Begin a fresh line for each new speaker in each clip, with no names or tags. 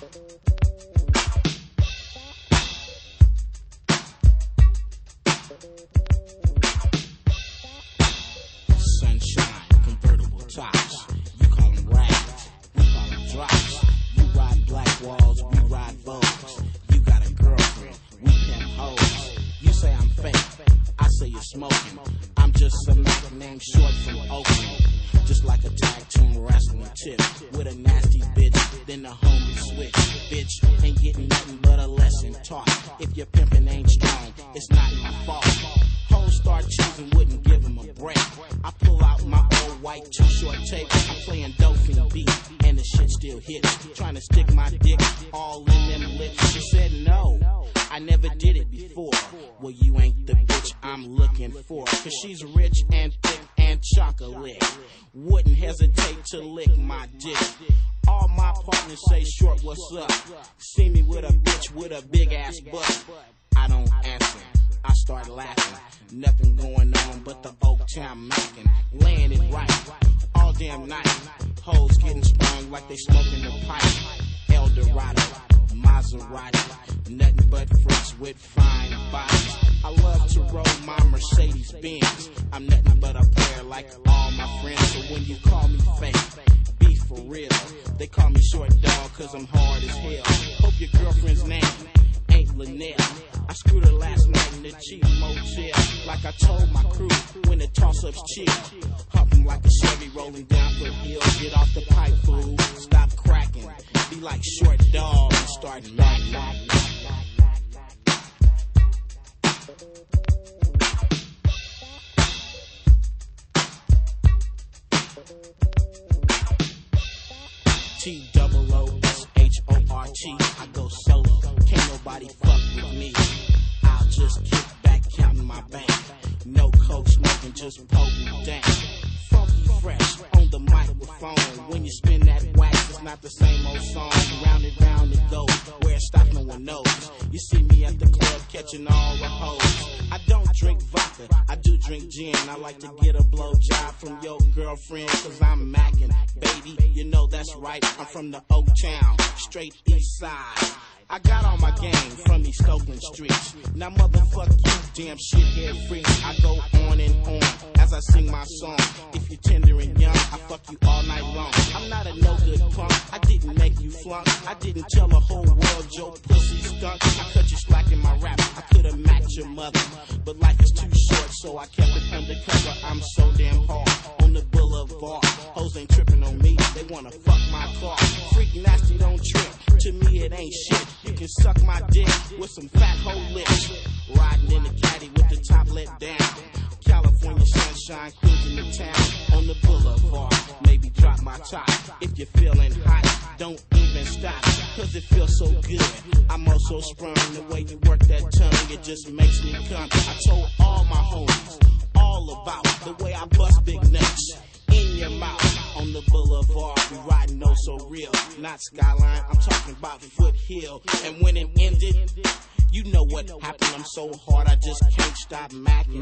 Sunshine, convertible tops. You call them rags, we call them drops. You ride black walls, we ride Vogues. You got a girlfriend, we pimp hoes. You say I'm fake, I say you're smoking. I'm just some actor named Short from Oakland. Just like a tag team wrestling tip with a nasty bitch, then the homie switch. Bitch ain't getting nothing but a lesson taught. If your pimpin' ain't strong, it's not my fault. Hoes start choosing, wouldn't give him a break. I pull out my old white too short tape. I'm playing Dolphin beat, and the shit still hits. Trying to stick my dick all in them lips. She said no, I never did it before. Well, you ain't the bitch I'm looking for. Cause she's rich and thick and chocolate. Wouldn't hesitate to lick my dick. All my partners say, Short, what's up? See me with a bitch with a big ass butt. I don't answer, I start laughing. Nothing going on but the Oaktown Mackin'. Laying it right all damn night. Hoes getting sprung like they smoking the pipe. Eldorado, Maserati, nothing but freaks with fine bodies. I love to roll my Mercedes Benz. I'm nothing but a player like all my friends. So when you call me fake, be for real. They call me Short Dog cause I'm hard as hell. Hope your girlfriend's name ain't Linnell. I screwed her last night in the cheap motel. Like I told my crew when the toss-ups chill. Humping like a Chevy rolling down for hill. Get off the pipe, fool, stop cracking. Be like Short Dog and start knocking. T-O-O-S-H-O-R-T. I go solo, can't nobody fuck with me. I'll just kick back, counting my bank. No coke smoking, just poking dank. Funky fresh on the microphone. When you spin that wax, it's not the same old song. Round and round it goes, where it stops no one knows. You see me at the club catching all the hoes. I don't drink vodka, I do drink gin. I like to get a blowjob from your girlfriend, cause I'm mackin', baby, you know that's right. I'm from the Oaktown, straight east side. I got all my game from East Oakland streets. Now motherfuck you, damn shithead freak. I go on and on as I sing my song. If you're tender and young, I fuck you all night long. I'm not a no-good punk, I didn't make you flunk. I didn't tell the whole world your pussy stunk. I cut you slack in my rap, I could've matched your mother. But life is too short, so I kept it undercover. I'm so damn hard on the boulevard. Hoes ain't tripping on me, they wanna fuck my car. Freak nasty, don't trip, to me it ain't shit. You can suck my dick with some fat hoe lips. Riding in the caddy with the top let down. California sunshine cruising the town on the boulevard. Maybe drop my top if you're feeling hot. Don't even stop, cause it feels so good. I'm also sprung the way you work that tongue. It just makes me come. I told all my homies all about the way I bust big nuts in your mouth on the boulevard. We riding oh so real, not Skyline, I'm talking about Foothill. And when it ended, you know what happened. I'm so hard, I just can't stop macking.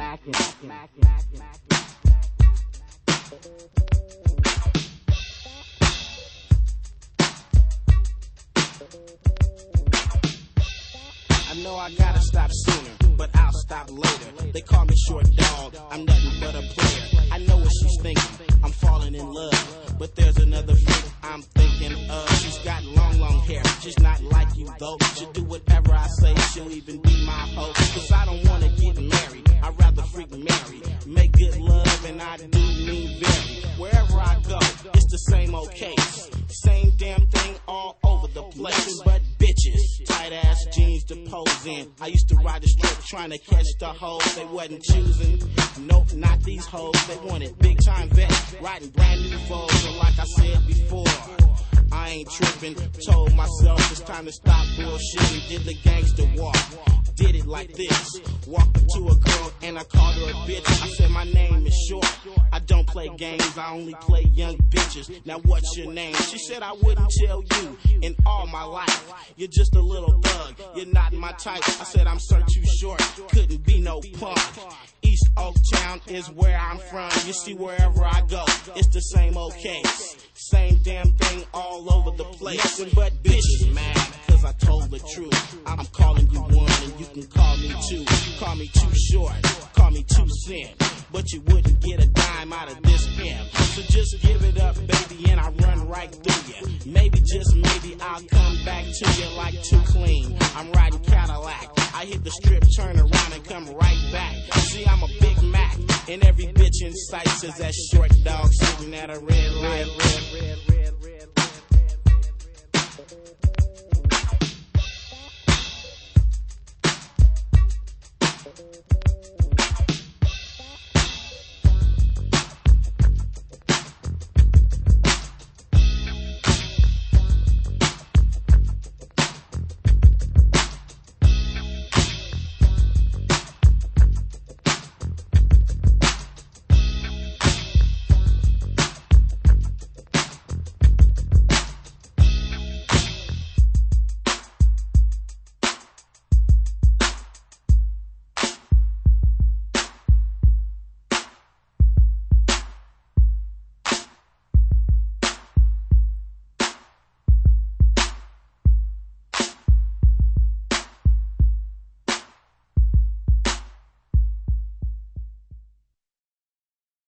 I know I gotta stop sooner, but I'll stop later. They call me Short Dog, I'm nothing but a player. I know what she's thinking, I'm falling in love. But there's another freak I'm thinking of. She's got long hair, she's not like you though. She'll do whatever I say, she'll even be my hoe. Cause I don't wanna get married, I'd rather freak marry. Make good love and I do mean very. Wherever I go, it's the same old case. Same damn thing all over the place. But bitches, tight ass jeans to pose in. I used to ride the strip trying to catch the hoes. They wasn't choosing, nope, not these hoes. They wanted big time vets, riding brand new Vogues. And like I said before, I ain't tripping. Told myself it's time to stop bullshitting. Did the gangster walk did it like this. Walked up to a girl and I called her a bitch. I said my name is Short. I don't play games, I only play young bitches. Now what's your name? She said I wouldn't tell you in all my life. You're just a little thug, you're not my type. I said I'm so too short, couldn't be no punk. East Oaktown is where I'm from. You see, wherever I go, it's the same old case. Same damn thing all over the place. Nothing but bitches mad, cause I told the truth. I'm calling you one and you can call me two. Call me too short, call me 2 cents. But you wouldn't get a dime out of this pimp. So just give it up, baby, and I run right through you. Maybe, just maybe, I'll come back to you like Too Clean. I'm riding Cadillac. I hit the strip, turn around, and come right back. See, I'm a Big Mac, and every bitch in sight says that Short dog sitting at a red light.